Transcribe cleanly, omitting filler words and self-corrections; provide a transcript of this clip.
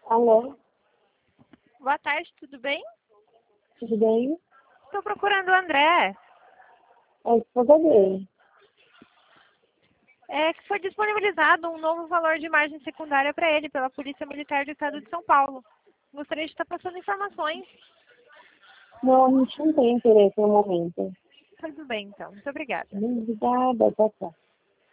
Alô, Boa tarde, tudo bem? tudo bem? Estou procurando o André. É a esposa dele. É que foi disponibilizado um novo valor de margem secundária para ele pela Polícia Militar do Estado de São Paulo. Gostaria de estar passando informações. Não, a gente não tem interesse no momento. Tudo bem, então. Muito obrigada. Obrigada, tchau, tchau.